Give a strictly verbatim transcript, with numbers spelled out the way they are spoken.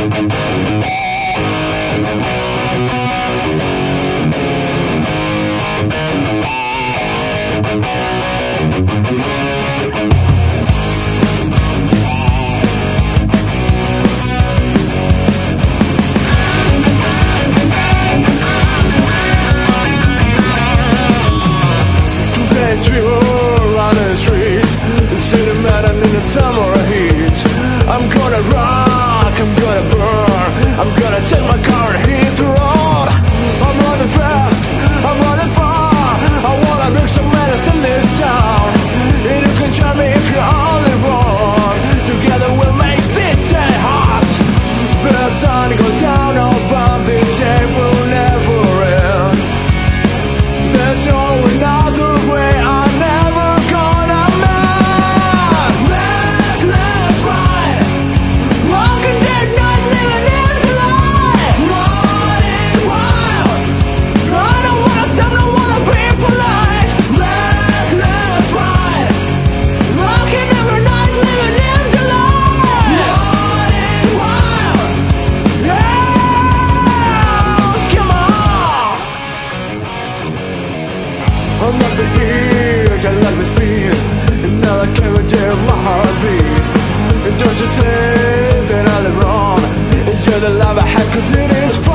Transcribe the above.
Summer heat. I'm gonna rock, I'm gonna burn, I'm gonna take my car and hit the road. I'm running fast, I'm running far, I wanna make some madness in this town. And you can join me if you're only wrong. Together we'll make this day hot. The sun goes down above, this day will never end. There's no another way, I'm never gonna I'm not the edge, I like the speed, and now I can't retain my heartbeat. And don't you say that I live wrong, enjoy the life I have, cause it is fun.